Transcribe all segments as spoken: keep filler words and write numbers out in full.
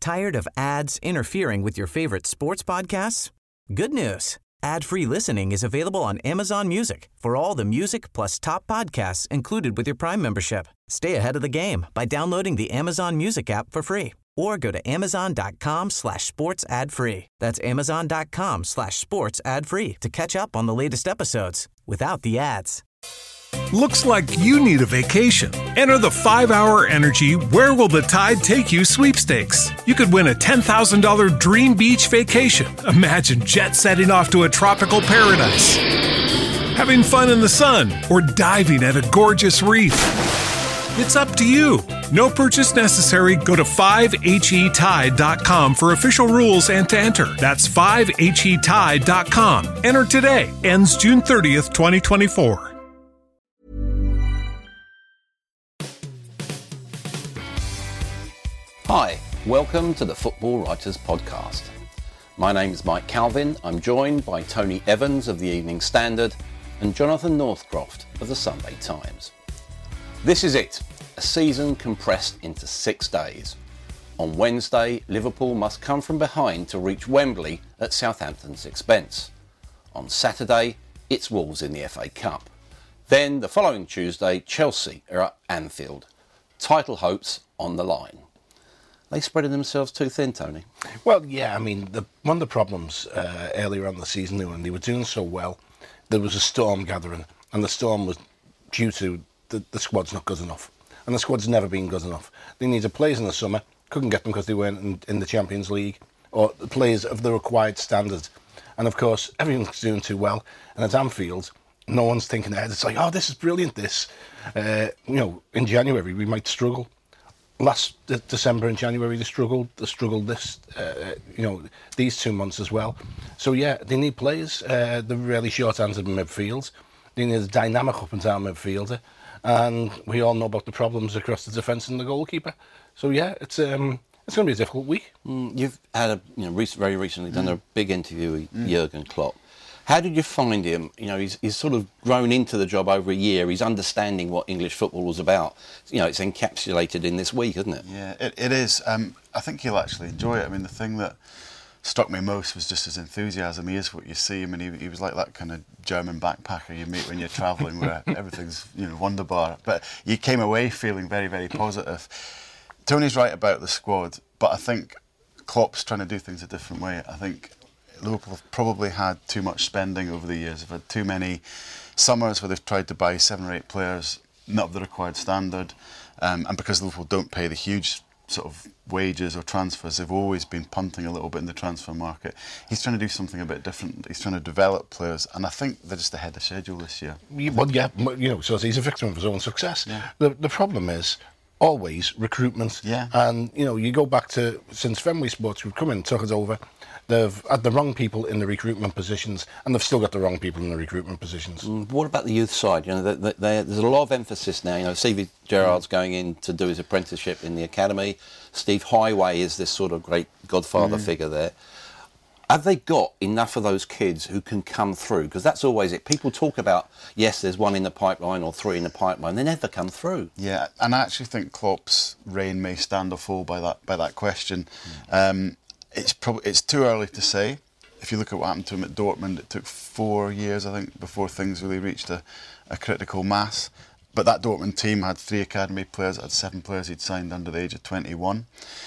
Tired of ads interfering with your favorite sports podcasts? Good news. Ad-free listening is available on Amazon Music for all the music plus top podcasts included with your Prime membership. Stay ahead of the game by downloading the Amazon Music app for free or go to amazon.com slash sports ad free. That's amazon.com slash sports ad free to catch up on the latest episodes without the ads. Looks like you need a vacation. Enter the five hour Energy Where Will the Tide Take You sweepstakes. You could win a ten thousand dollars dream beach vacation. Imagine jet setting off to a tropical paradise, having fun in the sun, or diving at a gorgeous reef. It's up to you. No purchase necessary. Go to five H E tide dot com for official rules and to enter. That's five H E tide dot com. Enter today. Ends June thirtieth, twenty twenty-four. Hi, welcome to the Football Writers Podcast. My name is Mike Calvin. I'm joined by Tony Evans of the Evening Standard and Jonathan Northcroft of the Sunday Times. This is it, a season compressed into six days. On Wednesday, Liverpool must come from behind to reach Wembley at Southampton's expense. On Saturday, it's Wolves in the F A Cup. Then, the following Tuesday, Chelsea are at Anfield. Title hopes on the line. They spreading themselves too thin, Tony? Well, yeah, I mean, the, one of the problems uh, earlier on the season, when they were doing so well, there was a storm gathering, and the storm was due to the, the squad's not good enough. And the squad's never been good enough. They needed players in the summer, couldn't get them because they weren't in, in the Champions League, or the players of the required standard. And of course, everyone's doing too well, and at Anfield, no one's thinking ahead. It's like, oh, this is brilliant, this. Uh, you know, in January, we might struggle. Last de- December and January, they struggled. They struggled this, uh, you know, these two months as well. So yeah, they need players. Uh, they're really short-handed in midfield. They need a dynamic up and down midfielder, and we all know about the problems across the defence and the goalkeeper. So yeah, it's um, it's going to be a difficult week. Mm, you've had a, you know, rec- very recently done mm. a big interview with Mm. Jurgen Klopp. How did you find him? You know, he's, he's sort of grown into the job over a year. He's understanding what English football was about. You know, it's encapsulated in this week, isn't it? Yeah, it, it is. Um, I think he'll actually enjoy it. I mean, the thing that struck me most was just his enthusiasm. He is what you see. I mean, he, he was like that kind of German backpacker you meet when you're travelling, where everything's, you know, wonderbar. But you came away feeling very, very positive. Tony's right about the squad, but I think Klopp's trying to do things a different way. I think Liverpool have probably had too much spending over the years. They've had too many summers where they've tried to buy seven or eight players not of the required standard, um, and because Liverpool don't pay the huge sort of wages or transfers, they've always been punting a little bit in the transfer market. He's trying to do something a bit different. He's trying to develop players, and I think they're just ahead of schedule this year. Well, yeah, you know, so he's a victim of his own success. Yeah. The the problem is always recruitment. Yeah. And you know, you go back to since Fenway Sports would come in, took it over. They've had the wrong people in the recruitment positions, and they've still got the wrong people in the recruitment positions. Mm, what about the youth side? You know, they, they, they, there's a lot of emphasis now. You know, Stevie Gerrard's mm. going in to do his apprenticeship in the academy. Steve Highway is this sort of great godfather mm. figure there. Have they got enough of those kids who can come through? Because that's always it. People talk about, yes, there's one in the pipeline or three in the pipeline. They never come through. Yeah, and I actually think Klopp's reign may stand or fall by that by that question. Mm. Um, It's probably it's too early to say. If you look at what happened to him at Dortmund, it took four years, I think, before things really reached a, a critical mass. But that Dortmund team had three academy players, it had seven players he'd signed under the age of twenty-one.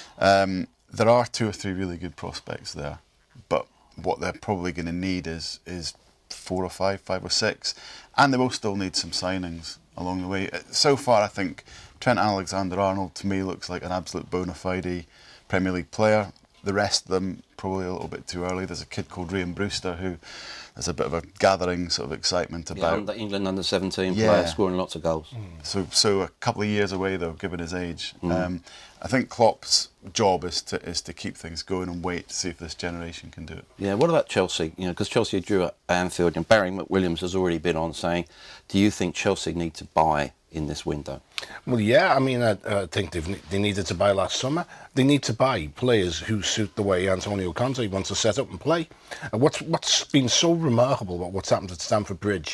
Um, there are two or three really good prospects there, but what they're probably going to need is is four or five, five or six, and they will still need some signings along the way. So far, I think Trent Alexander-Arnold to me looks like an absolute bona fide Premier League player. The rest of them probably a little bit too early. There's a kid called Ryan Brewster who there's a bit of a gathering sort of excitement about. Yeah, the England under seventeen yeah. player scoring lots of goals. Mm. So so a couple of years away though, given his age. Mm. Um, I think Klopp's job is to is to keep things going and wait to see if this generation can do it. Yeah. What about Chelsea? You know, because Chelsea drew at Anfield, and Barry McWilliams has already been on saying, "Do you think Chelsea need to buy in this window?" Well, yeah, I mean, I, I think they've, they needed to buy last summer. They need to buy players who suit the way Antonio Conte wants to set up and play. And what's what's been so remarkable about what's happened at Stamford Bridge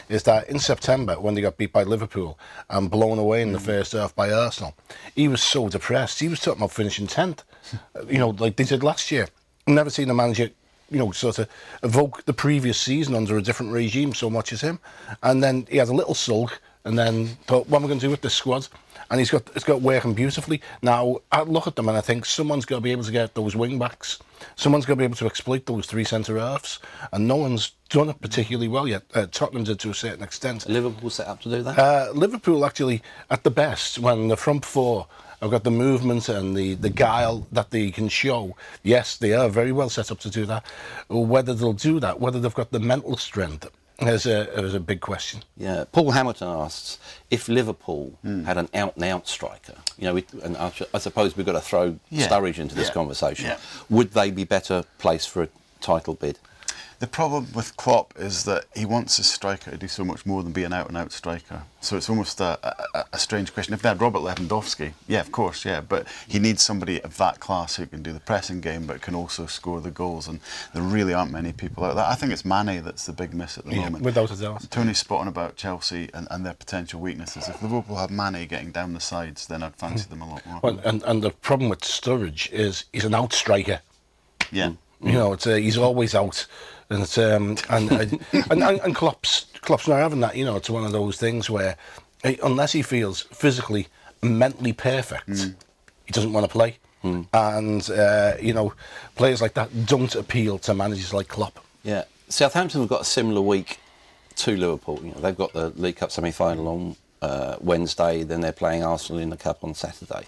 is that in September, when they got beat by Liverpool and blown away in the first half by Arsenal, he was so depressed. He was talking about finishing tenth, you know, like they did last year. I've never seen a manager, you know, sort of evoke the previous season under a different regime so much as him. And then he had a little sulk and then thought, what am I going to do with this squad? And he's got it's got working beautifully. Now, I look at them and I think someone's got to be able to get those wing backs. Someone's got to be able to exploit those three centre-halves. And no one's done it particularly well yet. Uh, Tottenham did to a certain extent. Liverpool set up to do that? Uh, Liverpool actually, at the best, when the front four have got the movement and the, the guile that they can show, yes, they are very well set up to do that. Whether they'll do that, whether they've got the mental strength, is a, is a big question. Yeah, Paul Hamilton asks, if Liverpool mm. had an out-and-out striker, you know, we, and I, I suppose we've got to throw yeah. Sturridge into this yeah. conversation, yeah. would they be better placed for a title bid? The problem with Klopp is that he wants his striker to do so much more than be an out-and-out striker. So it's almost a, a, a strange question. If they had Robert Lewandowski, yeah, of course, yeah, but he needs somebody of that class who can do the pressing game but can also score the goals, and there really aren't many people out there. I think it's Mane that's the big miss at the yeah, moment. Without a doubt. Tony's spotting about Chelsea and, and their potential weaknesses. If Liverpool have Mane getting down the sides, then I'd fancy them a lot more. Well, and, and the problem with Sturridge is he's an out striker. Yeah. You know, it's, uh, he's always out. And it's, um, and, uh, and, and and Klopp's Klopp's not having that. You know, it's one of those things where, uh, unless he feels physically, and mentally perfect, mm. he doesn't want to play. Mm. And uh, you know, players like that don't appeal to managers like Klopp. Yeah, Southampton have got a similar week to Liverpool. You know, they've got the League Cup semi-final on uh, Wednesday. Then they're playing Arsenal in the Cup on Saturday.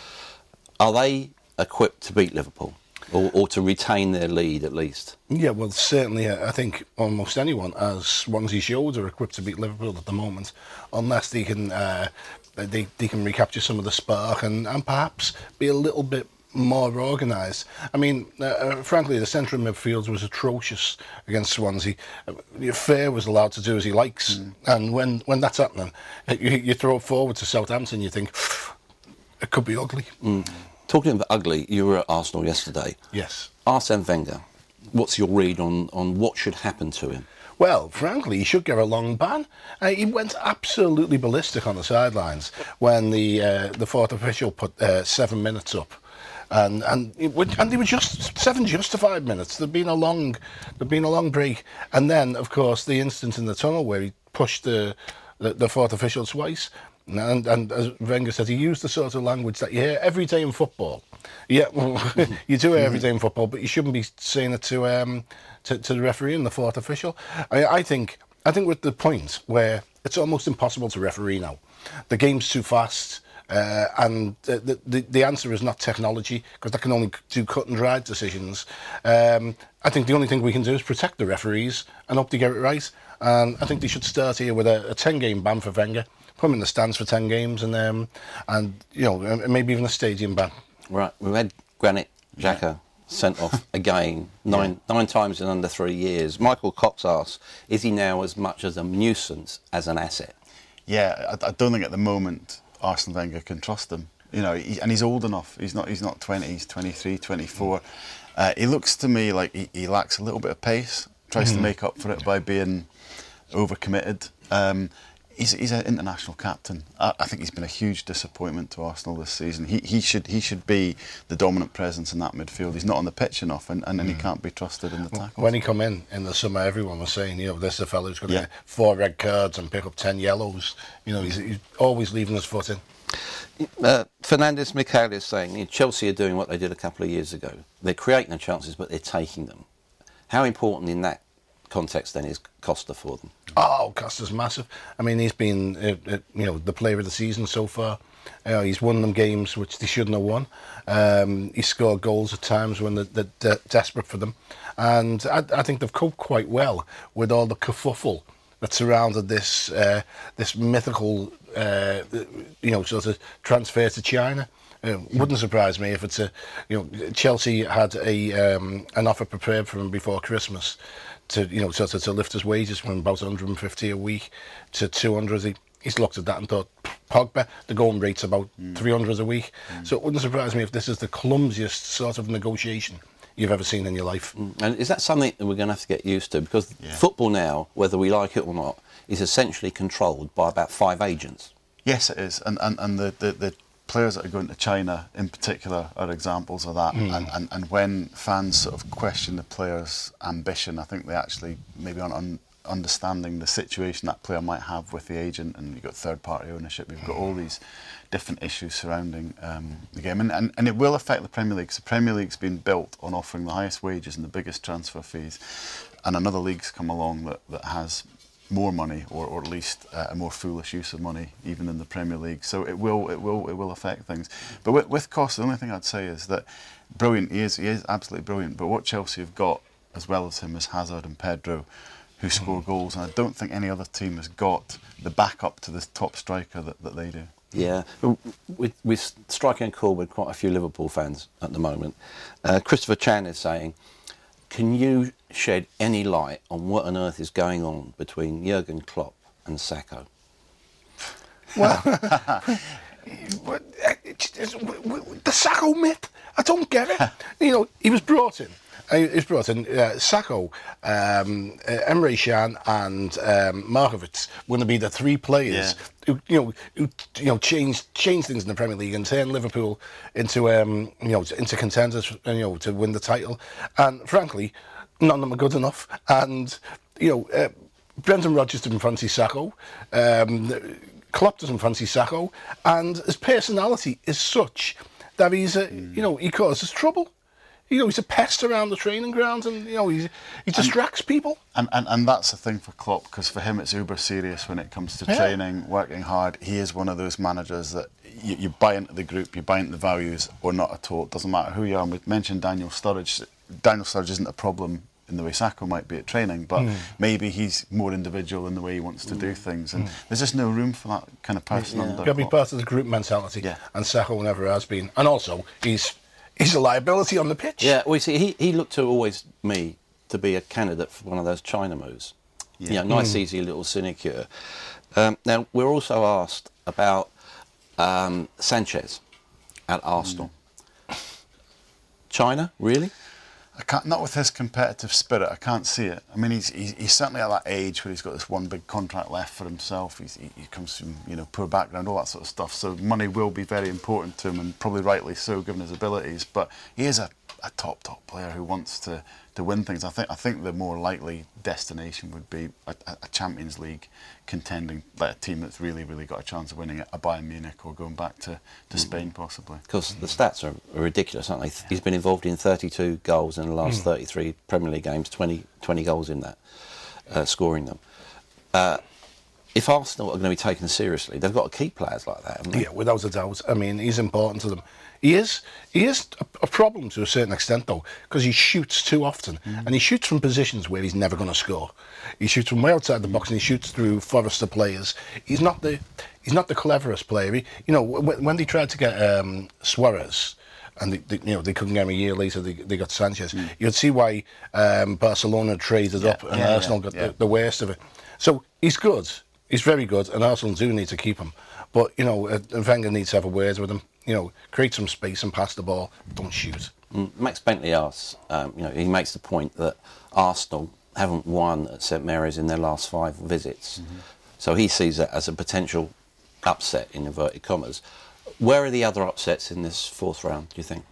Are they equipped to beat Liverpool? Or, or to retain their lead, at least? Yeah, well, certainly, uh, I think almost anyone, as Swansea showed, are equipped to beat Liverpool at the moment, unless they can uh, they, they can recapture some of the spark and, and perhaps be a little bit more organised. I mean, uh, uh, frankly, the centre of midfield was atrocious against Swansea. Uh, Fair was allowed to do as he likes, mm. and when, when that's happening, you, you throw it forward to Southampton, you think, it could be ugly. Mm. Talking about ugly, you were at Arsenal yesterday. Yes. Arsene Wenger, what's your read on, on what should happen to him? Well, frankly, he should get a long ban. Uh, he went absolutely ballistic on the sidelines when the uh, the fourth official put uh, seven minutes up. And and it would, and they were just seven justified minutes. There'd been a long there'd been a long break, and then of course the instance in the tunnel where he pushed the the, the fourth official twice. And, and as Wenger said, he used the sort of language that you hear every day in football. Yeah, well, you do it every day in football, but you shouldn't be saying it to um to, to the referee and the fourth official. I, I think I think we're at the point where it's almost impossible to referee now. The game's too fast. Uh, and the, the the answer is not technology, because that can only do cut and dried decisions. Um, I think the only thing we can do is protect the referees and hope they get it right. And I think they should start here with a, a ten game ban for Wenger, put him in the stands for ten games, and um, and you know maybe even a stadium ban. Right, we've had Granit Xhaka yeah. sent off again nine yeah. nine times in under three years. Michael Cox asks, is he now as much as a nuisance as an asset? Yeah, I, I don't think at the moment Arsene Wenger can trust him, you know, he, and he's old enough. He's not. He's not twenty. He's twenty-three, twenty-four. Uh, he looks to me like he, he lacks a little bit of pace. Tries mm. to make up for it by being overcommitted. Um, he's he's an international captain. I, I think he's been a huge disappointment to Arsenal this season. He he should he should be the dominant presence in that midfield. He's not on the pitch enough, and, and then mm. he can't be trusted in the tackles. When he come in in the summer, everyone was saying, you know, this is a fellow who's going to yeah. get four red cards and pick up ten yellows. You know, he's, he's always leaving his foot in. Uh, Fernandez Mikhail is saying, you know, Chelsea are doing what they did a couple of years ago. They're creating the chances, but they're taking them. How important in that context then is Costa for them? Oh, Costa's massive. I mean, he's been, uh, uh, you know, the player of the season so far. Uh, he's won them games which they shouldn't have won. Um, he scored goals at times when they're, they're, they're desperate for them. And I, I think they've coped quite well with all the kerfuffle that surrounded this uh, this mythical, uh, you know, sort of transfer to China. Uh, wouldn't surprise me if it's a, you know, Chelsea had a um, an offer prepared for him before Christmas to, you know, sort of to lift his wages from about one hundred fifty a week to two hundred. He, he's looked at that and thought, Pogba, the going rate's about mm. three hundred a week. Mm. So it wouldn't surprise me if this is the clumsiest sort of negotiation you've ever seen in your life. Mm. And is that something that we're going to have to get used to? Because Yeah. football now, whether we like it or not, is essentially controlled by about five agents. Yes, it is, and and, and the, the, the players that are going to China in particular are examples of that. Mm. And, and and when fans sort of question the player's ambition, I think they actually maybe aren't un- understanding the situation that player might have with the agent, and you've got third-party ownership. You've got all these different issues surrounding um, the game, and, and and it will affect the Premier League. So the Premier League's been built on offering the highest wages and the biggest transfer fees, and another league's come along that that has more money, or, or at least uh, a more foolish use of money, even in the Premier League. So it will, it will, it will affect things. But with, with Costa, the only thing I'd say is that brilliant. He is, he is absolutely brilliant. But what Chelsea have got, as well as him, is Hazard and Pedro, who score goals. And I don't think any other team has got the backup to this top striker that, that they do. Yeah, we're, we're striking a chord with quite a few Liverpool fans at the moment. Uh, Christopher Chan is saying, can you shed any light on what on earth is going on between Jurgen Klopp and Sacco? Well, the Sacco myth, I don't get it. You know, he was brought in. He was brought in. Uh, Sacco, um, uh, Emre Can, and um, Markovic were going to be the three players Yeah. who, you know, who, you know, changed changed things in the Premier League and turned Liverpool into, um, you know, into contenders, you know, to win the title. And frankly, none of them are good enough. And you know, uh, Brendan Rodgers didn't fancy Sacco. Um, Klopp doesn't fancy Sacco, and his personality is such that he's, a, mm. you know, he causes trouble. You know, he's a pest around the training grounds, and you know, he he distracts and, people. And, and and that's the thing for Klopp, because for him it's uber serious when it comes to yeah. training, working hard. He is one of those managers that you, you buy into the group, you buy into the values, or not at all. It doesn't matter who you are. And we mentioned Daniel Sturridge. Daniel Sturridge isn't a problem in the way Sacco might be at training, but mm. maybe he's more individual in the way he wants to mm. do things, and mm. there's just no room for that kind of person. Yeah. Under You've got to be part of the group mentality, yeah. and Sacco never has been. And also, he's he's a liability on the pitch. Yeah, well, you see, he, he looked to always me to be a candidate for one of those China moves. Yeah, you know, nice, mm. easy little sinecure. Um, now, we're also asked about um, Sanchez at Arsenal. Mm. China, really? I can't, not with his competitive spirit. I can't see it. I mean, he's, he's he's certainly at that age where he's got this one big contract left for himself. He's, he, he comes from, you know, poor background, all that sort of stuff. So money will be very important to him, and probably rightly so, given his abilities. But he is a, a top top player who wants to, to win things. I think I think the more likely destination would be a, a Champions League contending, like a team that's really really got a chance of winning it, a Bayern Munich, or going back to, to mm. Spain possibly. Because the stats are, are ridiculous, aren't they? He's been involved in thirty-two goals in the last mm. thirty-three Premier League games, twenty, twenty goals in that, uh, scoring them. Uh, if Arsenal are going to be taken seriously, they've got to keep players like that, haven't they? Yeah, without a doubt. I mean, he's important to them. He is he is a, a problem to a certain extent, though, because he shoots too often. Mm. And he shoots from positions where he's never going to score. He shoots from way outside the box, and he shoots through Forester players. He's not the he's not the cleverest player. He, you know, when, when they tried to get um, Suarez, and they, they, you know they couldn't get him a year later, they, they got Sanchez. Mm. You'd see why um, Barcelona traded yeah, up, and yeah, Arsenal yeah, got yeah. The, the worst of it. So he's good. He's very good, and Arsenal do need to keep him. But, you know, uh, Wenger needs to have a word with him. You know, create some space and pass the ball. Don't shoot. Mm, Max Bentley asks, um, you know, he makes the point that Arsenal haven't won at St Mary's in their last five visits. Mm-hmm. So he sees it as a potential upset, in inverted commas. Where are the other upsets in this fourth round, do you think?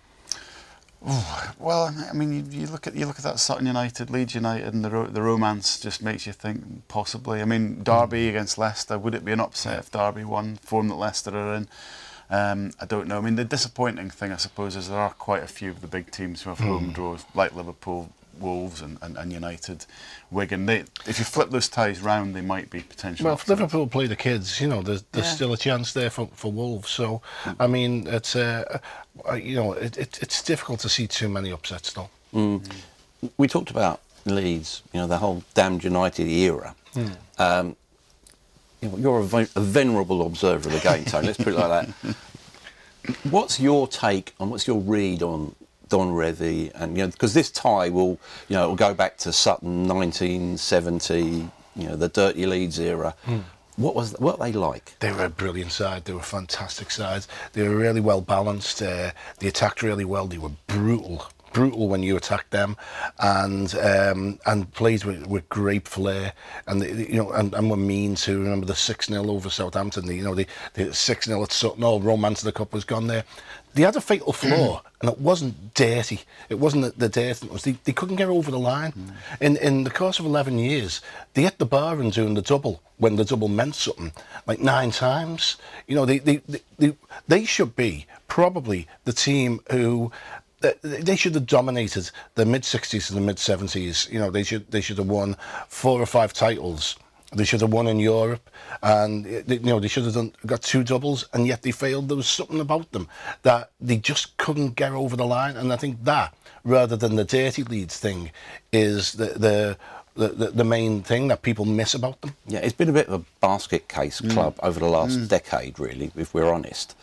Oh, well, I mean, you, you look at you look at that Sutton United, Leeds United, and the ro- the romance just makes you think possibly. I mean, Derby mm. against Leicester, would it be an upset if Derby won? Form that Leicester are in, um, I don't know. I mean, the disappointing thing, I suppose, is there are quite a few of the big teams who have mm. home draws, like Liverpool, Wolves, and, and, and United, Wigan. They, if you flip those ties round, they might be potential. Well, if upsets. Liverpool play the kids, you know, there's, there's yeah. still a chance there for, for Wolves. So, mm. I mean, it's uh, uh, you know, it, it, it's difficult to see too many upsets, though. Mm. Mm. We talked about Leeds, you know, the whole damned United era. Mm. Um, you know, you're a, ve- a venerable observer of the game, Tony. Let's put it like that. What's your take on? What's your read on Don Revie, and you know, because this tie will, you know, it will go back to Sutton, nineteen seventy, you know, the dirty Leeds era. Mm. What was what were they like? They were a brilliant side. They were a fantastic side. They were really well balanced. Uh, they attacked really well. They were brutal, brutal when you attack them, and um, and played with, with great flair, and they, you know, and, and were mean to. Remember the six nil over Southampton? The, you know, the the six nil at Sutton. All romance of the cup was gone there. They had a fatal flaw, and it wasn't dirty. It wasn't the, the dirt. It was they, they couldn't get over the line. Mm. In in the course of eleven years, they hit the bar and doing the double when the double meant something, like nine times. You know, they they they, they, they should be probably the team who. They should have dominated the mid sixties to the mid seventies. You know, they should they should have won four or five titles. They should have won in Europe, and they, you know they should have done got two doubles, and yet they failed. There was something about them that they just couldn't get over the line, and I think that, rather than the dirty Leeds thing, is the the. The, the, the main thing that people miss about them. Yeah, it's been a bit of a basket case club mm. over the last mm. decade, really, if we're honest.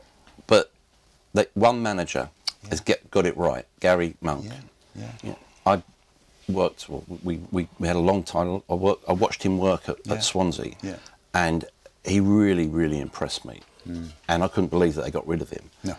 But the, one manager yeah. has get, got it right, Gary Monk. Yeah, yeah. yeah. I worked, well, we, we, we had a long time, I, worked, I watched him work at, yeah. at Swansea, yeah. and he really, really impressed me. Mm. And I couldn't believe that they got rid of him. No.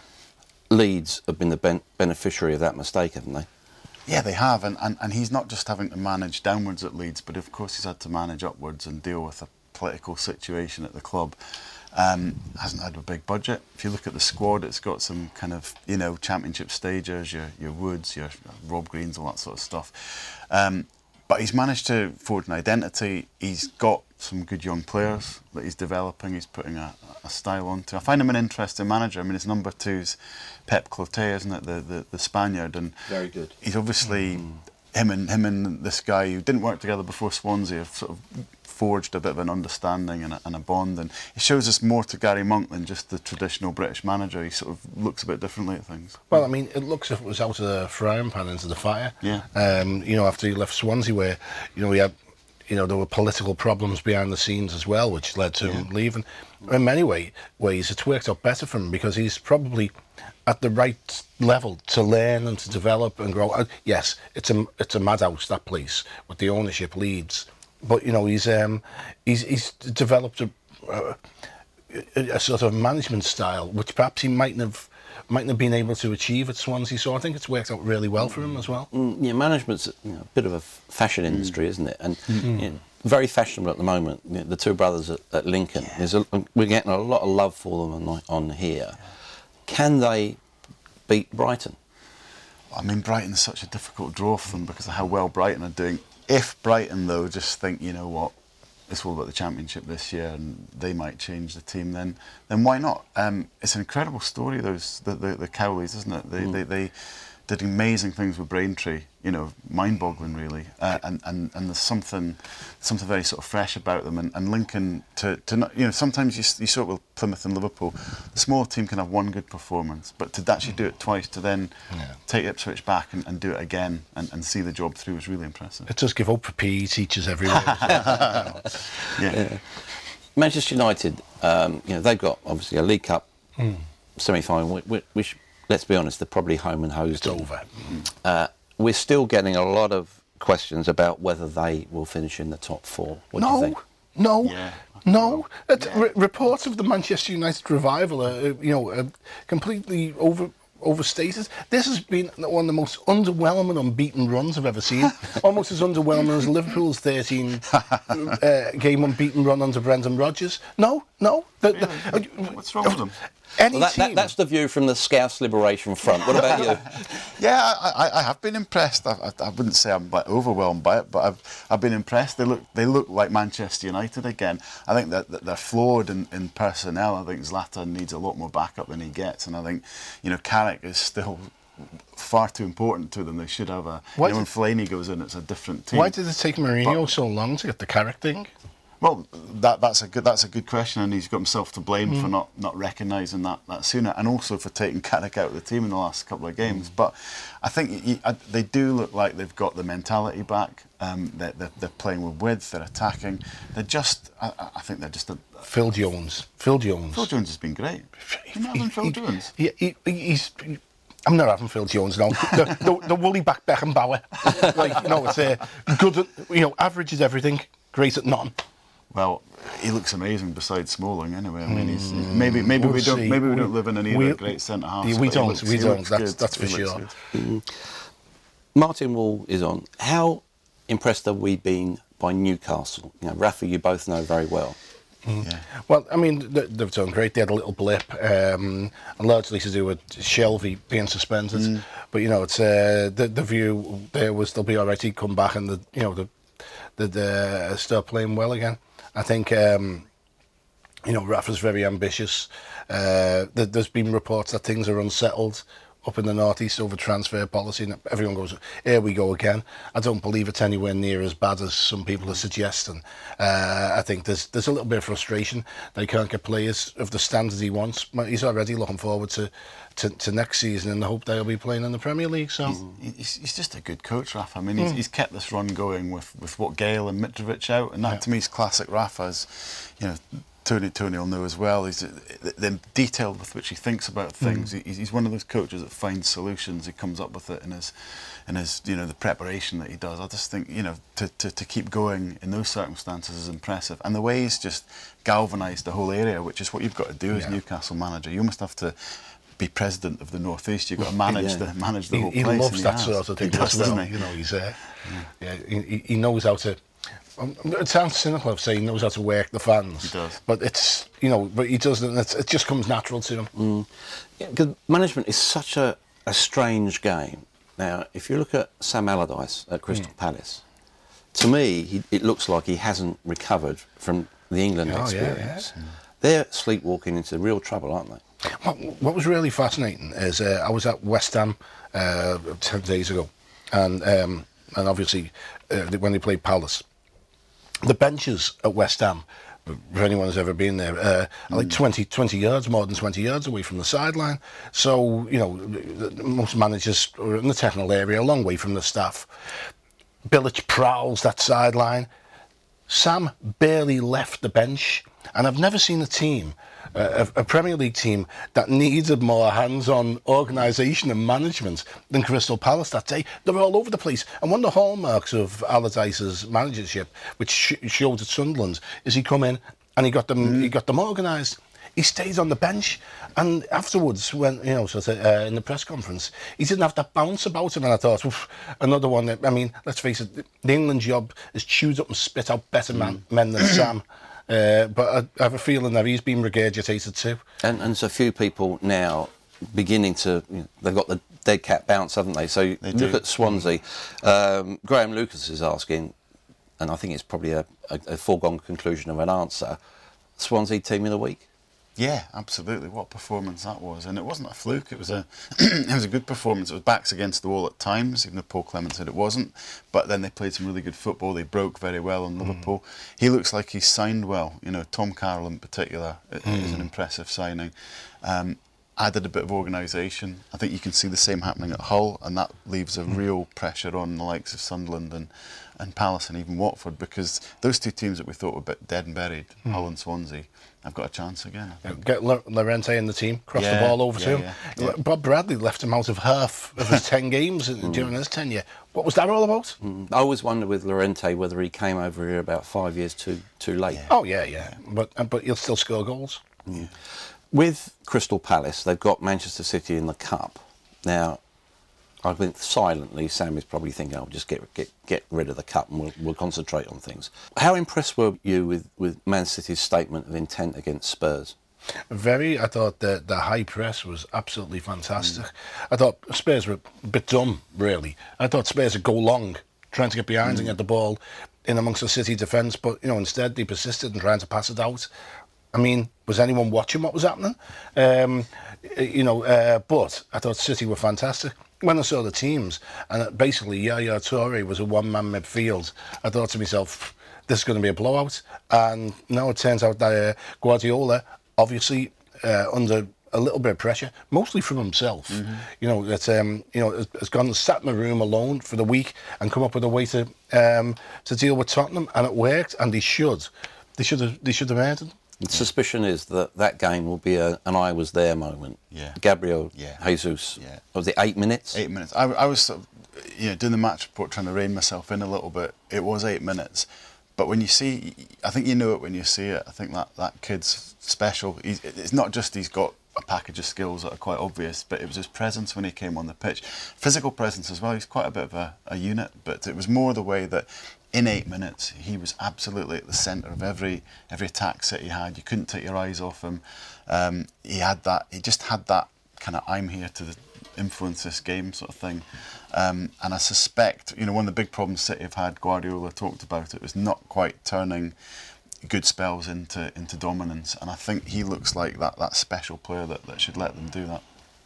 Leeds have been the ben- beneficiary of that mistake, haven't they? Yeah, they have, and, and, and he's not just having to manage downwards at Leeds, but of course he's had to manage upwards and deal with a political situation at the club. Um, hasn't had a big budget. If you look at the squad, it's got some kind of, you know, championship stagers, your your Woods, your Rob Greens, all that sort of stuff. Um, but he's managed to forge an identity. He's got some good young players that he's developing. He's putting a, a style onto. I find him an interesting manager. I mean, his number two's Pep Clotet, isn't it? The the, the Spaniard, and very good. He's obviously mm. him and him and this guy who didn't work together before Swansea have sort of forged a bit of an understanding and a, and a bond, and it shows us more to Gary Monk than just the traditional British manager. He sort of looks a bit differently at things. Well, I mean, it looks as if it was out of the frying pan into the fire. Yeah. Um, you know, after he left Swansea, where you know we had, you know, there were political problems behind the scenes as well, which led to yeah. him leaving. In many way, ways, it's worked out better for him because he's probably at the right level to learn and to develop and grow. Uh, yes, it's a it's a madhouse, that place, with the ownership Leeds. But you know, he's um, he's he's developed a, uh, a sort of management style which perhaps he mightn't have mightn't have been able to achieve at Swansea. So I think it's worked out really well for him as well. Mm, yeah, management's you know, a bit of a fashion industry, mm. isn't it? And mm-hmm. you know, very fashionable at the moment. You know, the two brothers at, at Lincoln. Yeah. There's a, we're getting a lot of love for them on, on here. Yeah. Can they beat Brighton? I mean, Brighton's such a difficult draw for them because of how well Brighton are doing. If Brighton, though, just think, you know what, it's all about the Championship this year and they might change the team, then then why not? Um, it's an incredible story, those the, the, the Cowleys, isn't it? They, mm. they they did amazing things with Braintree, you know, mind-boggling really, uh, and, and, and there's something something very sort of fresh about them. And, and Lincoln, to, to not, you know, sometimes you, you saw it with Plymouth and Liverpool, the small team can have one good performance, but to actually do it twice, to then yeah. take Ipswich back and, and do it again and, and see the job through was really impressive. It does give hope for P E teachers everywhere. yeah. yeah. Manchester United, um, you know, they've got obviously a League Cup mm. semi-final, which, which let's be honest, they're probably home and hosed. It's over. Uh, we're still getting a lot of questions about whether they will finish in the top four. What no, do you think? No, yeah. no. Yeah. R- reports of the Manchester United revival are, you know, are completely over overstated. This has been one of the most underwhelming unbeaten runs I've ever seen. Almost as underwhelming as Liverpool's thirteen uh, game unbeaten run under Brendan Rodgers. No, no. The, really? the, uh, What's wrong with them? Any well, that, team. that, that's the view from the Scouse Liberation Front. What about you? Yeah, I, I, I have been impressed. I, I, I wouldn't say I'm like overwhelmed by it, but I've I've been impressed. They look they look like Manchester United again. I think that, that they're flawed in, in personnel. I think Zlatan needs a lot more backup than he gets, and I think you know Carrick is still far too important to them. They should have a. You know, when Fellaini goes in, it's a different team. Why did it take Mourinho but, so long to get the Carrick thing? Well, that that's a good that's a good question, and he's got himself to blame Mm. for not, not recognising that, that sooner, and also for taking Carrick out of the team in the last couple of games. Mm. But I think he, I, they do look like they've got the mentality back. Um, they're, they're, they're playing with width. They're attacking. They're just. I, I think they're just a. Phil Jones. Phil Jones. Phil Jones has been great. You're not having Phil he, Jones. He, he, he's. I'm not having Phil Jones now. the, the, the woolly back Beckenbauer. Like you know, it's uh, good. At, you know, average is everything. Great at none. Well, he looks amazing beside Smalling anyway. I mean, he's, he's maybe maybe We'll we don't see. maybe we, We- don't live in an era we- of great centre halves. we but he don't, looks- we he don't, looks that's- good. that's for He looks sure. good. Martin Wall is on. How impressed have we been by Newcastle? You know, Rafa, you both know very well. Yeah. Well, I mean, th- they've done great. They had a little blip, um, and largely to do with Shelvey being suspended. Mm. But you know, it's uh, the the view there was they'll be all right. He'd come back and the you know the the, the start playing well again. I think um, you know Rafa's very ambitious. Uh, there, there's been reports that things are unsettled up in the northeast over transfer policy, and everyone goes, here we go again. I don't believe it's anywhere near as bad as some people are suggesting. Uh, I think there's there's a little bit of frustration that he can't get players of the standards he wants. But he's already looking forward to, to, to next season in the hope they'll be playing in the Premier League. So He's, he's, he's just a good coach, Rafa. I mean, he's, he's kept this run going with, with what Gale and Mitrovic out, and that Yeah. to me is classic Rafa's. You know, Tony Tony will know as well. He's the, the detail with which he thinks about things. Mm. He's, he's one of those coaches that finds solutions. He comes up with it in his, in his, you know, the preparation that he does. I just think, you know, to, to, to keep going in those circumstances is impressive. And the way he's just galvanised the whole area, which is what you've got to do as Yeah. Newcastle manager. You almost have to be president of the North East. You've got to manage Yeah. the manage the he, whole he place. loves and that has. sort of He thing, does, as well. doesn't he? You know, he's uh, yeah, he, he knows how to. Um, it sounds cynical of saying he knows how to work the fans. He does. But it's you know, but he does it. And it's, it just comes natural to him. Mm. Yeah, because management is such a, a strange game. Now, if you look at Sam Allardyce at Crystal Mm. Palace, to me, he, it looks like he hasn't recovered from the England Oh, yeah, experience. yeah. They're sleepwalking into real trouble, aren't they? What, what was really fascinating is uh, I was at West Ham uh, ten days ago, and um, and obviously uh, when they played Palace, the benches at West Ham, for anyone who's ever been there, uh, are like twenty, twenty yards, more than twenty yards away from the sideline. So, you know, most managers are in the technical area, a long way from the staff. Bilic prowls that sideline. Sam barely left the bench, and I've never seen a team, uh, a, a Premier League team, that needed more hands-on organisation and management than Crystal Palace that day. They were all over the place, and one of the hallmarks of Allardyce's managership, which sh- showed at Sunderland, is he come in and he got them, mm. he got them organised. He stayed on the bench, and afterwards, when you know, sort of, uh, in the press conference, he didn't have that bounce about him. And I thought, oof, another one. That, I mean, let's face it, the England job is chewed up and spit out better man, mm. men than Sam. Uh, but I, I have a feeling that he's been regurgitated too. And, and there's a few people now beginning to, you know, they've got the dead cat bounce, haven't they? So They look do. at Swansea. Um, Graham Lucas is asking, and I think it's probably a, a, a foregone conclusion of an answer, Swansea team of the week? Yeah, absolutely. What performance that was, and it wasn't a fluke. It was a, it was a good performance. It was backs against the wall at times, even though Paul Clement said it wasn't. But then they played some really good football. They broke very well on Liverpool. He looks like he's signed well. You know, Tom Carroll in particular mm. is an impressive signing. Um, added a bit of organisation. I think you can see the same happening at Hull, and that leaves a mm. real pressure on the likes of Sunderland and, and Palace and even Watford, because those two teams that we thought were a bit dead and buried, mm. Hull and Swansea, I've got a chance again. Get L- Lorente in the team, cross Yeah, the ball over yeah, to him. yeah, yeah. Bob Bradley left him out of half of his ten games mm. during his tenure. What was that all about? Mm. I always wonder with Lorente whether he came over here about five years too too late. Yeah. Oh yeah, yeah, but uh, but he'll still score goals. Yeah. With Crystal Palace, they've got Manchester City in the Cup. Now, I think silently Sam is probably thinking, "I'll just get get get rid of the cup and we'll, we'll concentrate on things." How impressed were you with, with Man City's statement of intent against Spurs? Very. I thought the the high press was absolutely fantastic. Mm. I thought Spurs were a bit dumb, really. I thought Spurs would go long, trying to get behind mm. and get the ball in amongst the City defence, but you know, instead they persisted in trying to pass it out. I mean, was anyone watching what was happening? Um, you know, uh, but I thought City were fantastic. When I saw the teams, and basically Yaya Toure was a one-man midfield, I thought to myself, this is going to be a blowout. And now it turns out that uh, Guardiola, obviously uh, under a little bit of pressure, mostly from himself, mm-hmm. you know, that um, you know has gone and sat in the room alone for the week and come up with a way to um, to deal with Tottenham, and it worked. And they should, they should have, they should have made it. The suspicion is that that game will be a, an I was there moment. Yeah. Gabriel yeah. Jesus. Yeah. Was it eight minutes? Eight minutes. I, I was sort of, you know, doing the match report, trying to rein myself in a little bit. It was eight minutes, But when you see, I think you know it when you see it. I think that, that kid's special. He's, it's not just he's got a package of skills that are quite obvious, but it was his presence when he came on the pitch. Physical presence as well. He's quite a bit of a, a unit, but it was more the way that in eight minutes he was absolutely at the centre of every every attack that he had. You couldn't take your eyes off him. Um, he had that. He just had that kind of I'm here to influence this game sort of thing. Um, and I suspect, you know, one of the big problems City have had, Guardiola talked about it, was not quite turning good spells into into dominance. And I think he looks like that, that special player that, that should let them do that.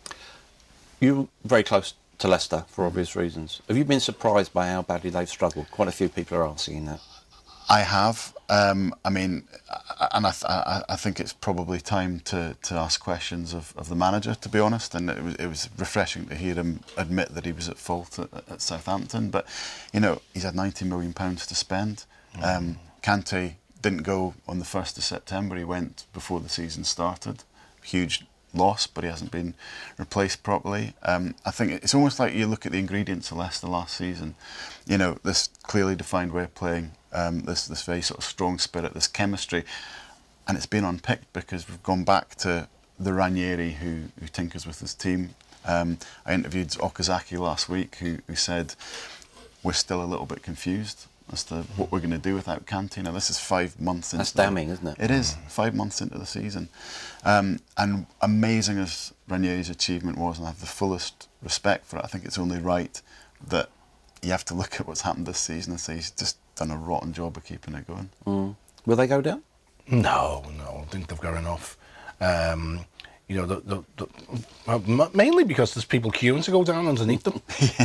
You're very close to Leicester for obvious reasons. Have you been surprised by how badly they've struggled? Quite a few people are asking that. I have. Um, I mean, and I, th- I, I think it's probably time to, to ask questions of, of the manager, to be honest. And it was it was refreshing to hear him admit that he was at fault at, at Southampton. But you know, he's had ninety million pounds to spend. Um, Kante didn't go on the first of September. He went before the season started. Huge loss, but he hasn't been replaced properly. Um, I think it's almost like you look at the ingredients of Leicester last season. You know, this clearly defined way of playing. Um, this this very sort of strong spirit, this chemistry, and it's been unpicked because we've gone back to the Ranieri who, who tinkers with his team. Um, I interviewed Okazaki last week who, who said we're still a little bit confused as to what we're going to do without Kante. Now this is five months into That's damning, isn't it? It is, five months into the season. Um, and amazing as Ranieri's achievement was, and I have the fullest respect for it, I think it's only right that you have to look at what's happened this season and say he's just done a rotten job of keeping it going. Mm. Will they go down? No, no, I think they've got enough. Um, you know, the, the, the, well, mainly because there's people queuing to go down underneath them.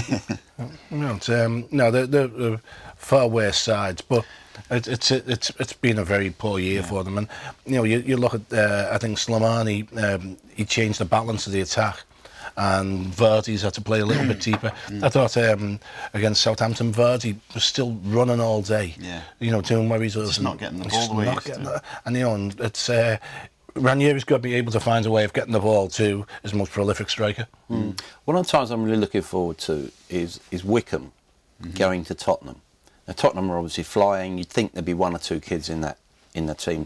you know, it's, um, no, they're, they're, they're far worse sides, but it, it's it's it's been a very poor year yeah. for them. And you know, you, you look at, uh, I think Slimani, um, he changed the balance of the attack. And Vardy's had to play a little bit deeper. Mm. I thought um, against Southampton, Vardy was still running all day. Yeah. You know, doing where he's just not getting the ball the way he used to. And you know, and it's uh, Ranieri's got to be able to find a way of getting the ball to his most prolific striker. Mm. One of the times I'm really looking forward to is is Wickham mm-hmm. going to Tottenham. Now Tottenham are obviously flying. You'd think there'd be one or two kids in that in the team.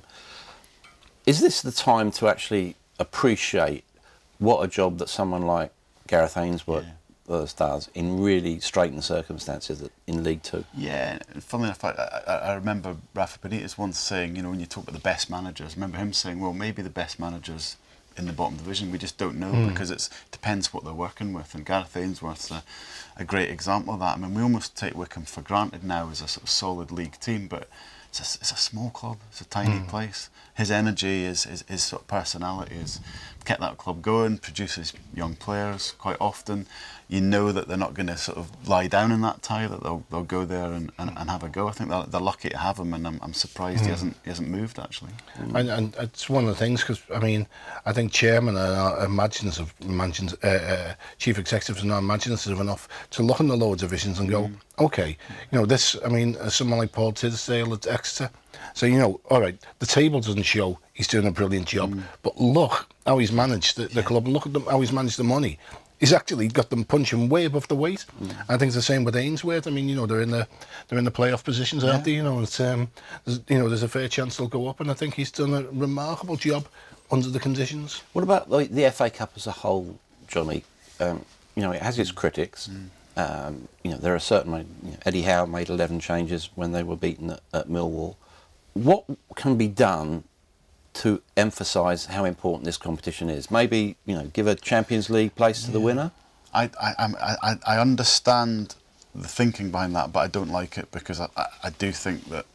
Is this the time to actually appreciate what a job that someone like Gareth Ainsworth yeah. does in really straitened circumstances in League Two? Yeah, funnily enough, I, I, I remember Rafa Benitez once saying, you know, when you talk about the best managers, I remember him saying, well, maybe the best managers in the bottom division, we just don't know mm. because it depends what they're working with. And Gareth Ainsworth's a, a great example of that. I mean, we almost take Wickham for granted now as a sort of solid league team, but it's a, it's a small club, it's a tiny mm. place. His energy, his, his, his sort of personality has kept that club going, produces young players quite often. You know that they're not going to sort of lie down in that tie, that they'll they'll go there and, and, and have a go. I think they're, they're lucky to have him, and I'm, I'm surprised mm. he hasn't he hasn't moved actually. Mm. And, and it's one of the things because I mean I think chairman are imaginative, imaginative uh, uh, chief executives are not imaginative enough to look in the lower divisions and go, mm. okay, you know this. I mean, uh, someone like Paul Tisdale at Exeter. So, you know, all right, the table doesn't show he's doing a brilliant job, mm. but look how he's managed the, the yeah. club and look at them, how he's managed the money. He's actually got them punching way above the weight. Mm. I think it's the same with Ainsworth. I mean, you know, they're in the they're in the playoff positions, aren't yeah. they? You know, it's um, you know, there's a fair chance they'll go up, and I think he's done a remarkable job under the conditions. What about the, the F A Cup as a whole, Johnny? Um, you know, it has its critics. Mm. Um, you know, there are certainly you know, Eddie Howe made eleven changes when they were beaten at, at Millwall. What can be done to emphasise how important this competition is? Maybe, you know, give a Champions League place to yeah. the winner? I, I, I, I understand the thinking behind that, but I don't like it because I, I, I do think that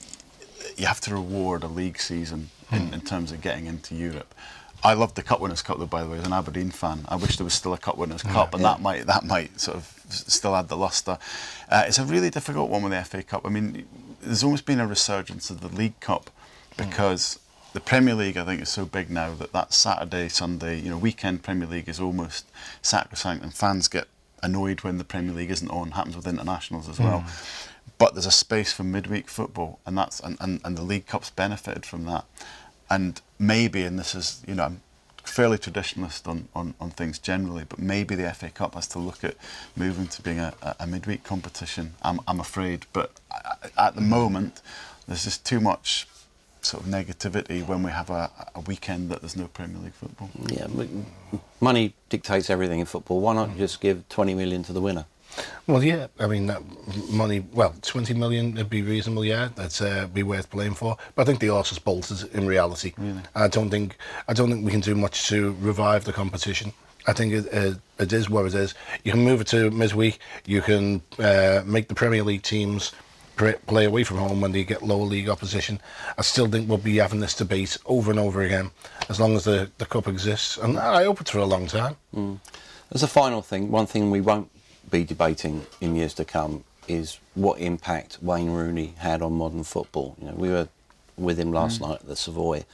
you have to reward a league season in, mm. in terms of getting into Europe. I love the Cup Winners' Cup, though, by the way, as an Aberdeen fan. I wish there was still a Cup Winners' Cup, yeah, and yeah. that might that might sort of still add the lustre. Uh, it's a really difficult one with the F A Cup. I mean, there's almost been a resurgence of the League Cup because mm. the Premier League, I think, is so big now that that Saturday, Sunday, you know, weekend Premier League is almost sacrosanct, and fans get annoyed when the Premier League isn't on. It happens with internationals as well. Mm. But there's a space for midweek football, and that's and, and, and the League Cup's benefited from that. And maybe, and this is, you know, I'm fairly traditionalist on, on, on things generally, but maybe the F A Cup has to look at moving to being a, a midweek competition. I'm, I'm afraid, but at the moment, there's just too much sort of negativity when we have a, a weekend that there's no Premier League football. Yeah, money dictates everything in football. Why not just give twenty million to the winner? Well, yeah, I mean, that money, well, twenty million would be reasonable, yeah, that'd uh, be worth playing for. But I think the horse has bolted in reality. Really? I don't think I don't think we can do much to revive the competition. I think it, uh, it is what it is. You can move it to midweek, you can uh, make the Premier League teams play away from home when they get lower league opposition. I still think we'll be having this debate over and over again as long as the, the cup exists, and I hope it's for a long time. Mm. As a final thing, one thing we won't be debating in years to come is what impact Wayne Rooney had on modern football. You know, we were with him last mm. night at the Savoy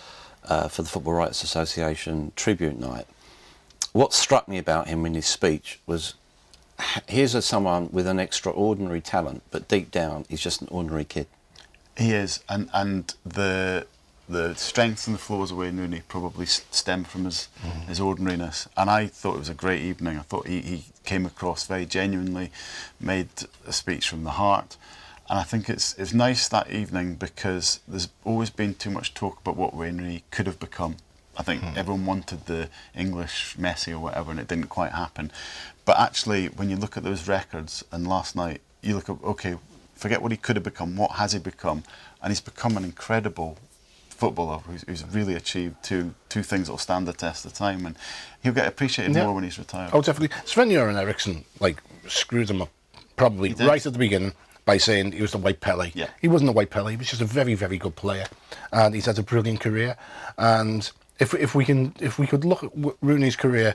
uh, for the Football Writers Association tribute night. What struck me about him in his speech was, here's a someone with an extraordinary talent, but deep down he's just an ordinary kid. He is, and and the the strengths and the flaws of Wayne Rooney probably stem from his mm. his ordinariness. And I thought it was a great evening. I thought he, he came across very genuinely, made a speech from the heart. And I think it's it's nice that evening because there's always been too much talk about what Wayne Rooney could have become. I think mm. everyone wanted the English Messi or whatever, and it didn't quite happen. But actually, when you look at those records, and last night, you look at, okay, forget what he could have become, what has he become? And he's become an incredible footballer who's, who's really achieved two two things that will stand the test of time, and he'll get appreciated yeah. more when he's retired. Oh, definitely. Sven-Göran Eriksson, like, screwed him up, probably, right at the beginning, by saying he was the white Pele. Yeah. He wasn't a white Pele, he was just a very, very good player. And he's had a brilliant career. And if if we can if we could look at Rooney's career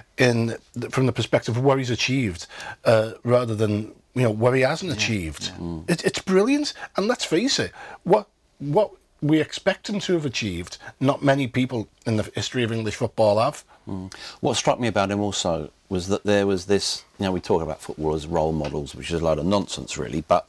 in from the perspective of what he's achieved, uh, rather than you know what he hasn't yeah. achieved, yeah. Mm. It, it's brilliant. And let's face it, what what we expect him to have achieved, not many people in the history of English football have. Mm. What struck me about him also was that there was this, you know, we talk about football as role models, which is a load of nonsense really, but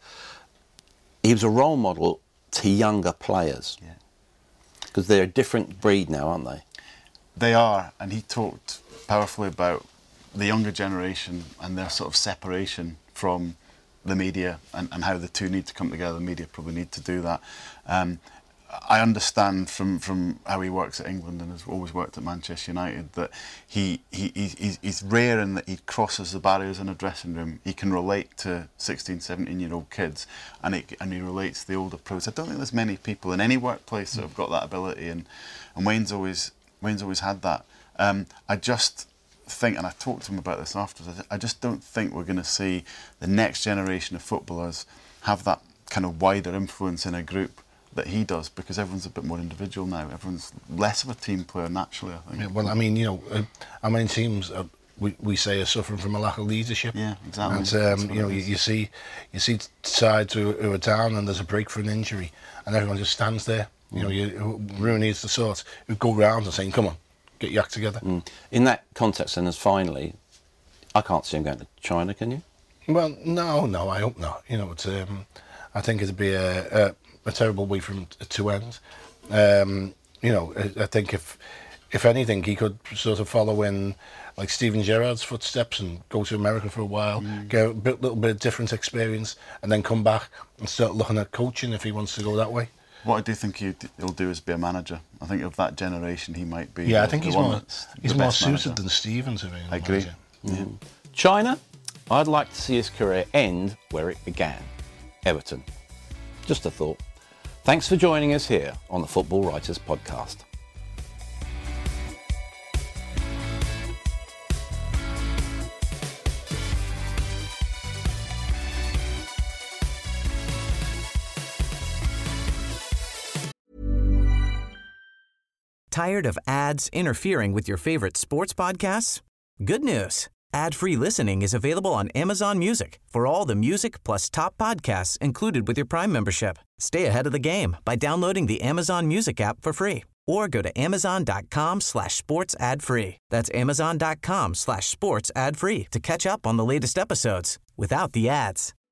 he was a role model to younger players. Yeah. Because they're a different breed now, aren't they? They are, and he talked powerfully about the younger generation and their sort of separation from the media and, and how the two need to come together. The media probably need to do that. Um, I understand from, from how he works at England and has always worked at Manchester United that he, he he's, he's rare in that he crosses the barriers in a dressing room. He can relate to sixteen, seventeen year old kids and, it, and he relates to the older pros. I don't think there's many people in any workplace that have got that ability, and, and Wayne's always Wayne's always had that. Um, I just think, and I talked to him about this afterwards, I just don't think we're going to see the next generation of footballers have that kind of wider influence in a group that he does, because everyone's a bit more individual now. Everyone's less of a team player naturally, I think. Yeah, well, I mean, you know, uh, how many teams uh, we we say are suffering from a lack of leadership? Yeah, exactly. And um, you know, you, you see you see sides who, who are down and there's a break for an injury, and everyone just stands there. Mm. You know, you, Rooney is the sort who go round and saying, "Come on, get your act together." Mm. In that context, and as finally, I can't see him going to China. Can you? Well, no, no, I hope not. You know, it's, um, I think it'd be a. a a terrible way from two ends. Um, you know, I, I think if if anything, he could sort of follow in like Steven Gerrard's footsteps and go to America for a while, mm. get a bit, little bit of different experience, and then come back and start looking at coaching if he wants to go that way. What I do think he'll do is be a manager. I think of that generation, he might be. Yeah, the, I think the he's one more he's more suited manager. than Steven to be. I agree. Mm. Yeah. China, I'd like to see his career end where it began. Everton. Just a thought. Thanks for joining us here on the Football Writers Podcast. Tired of ads interfering with your favorite sports podcasts? Good news. Ad-free listening is available on Amazon Music for all the music plus top podcasts included with your Prime membership. Stay ahead of the game by downloading the Amazon Music app for free or go to amazon.com slash sports ad free. That's amazon.com slash sports ad free to catch up on the latest episodes without the ads.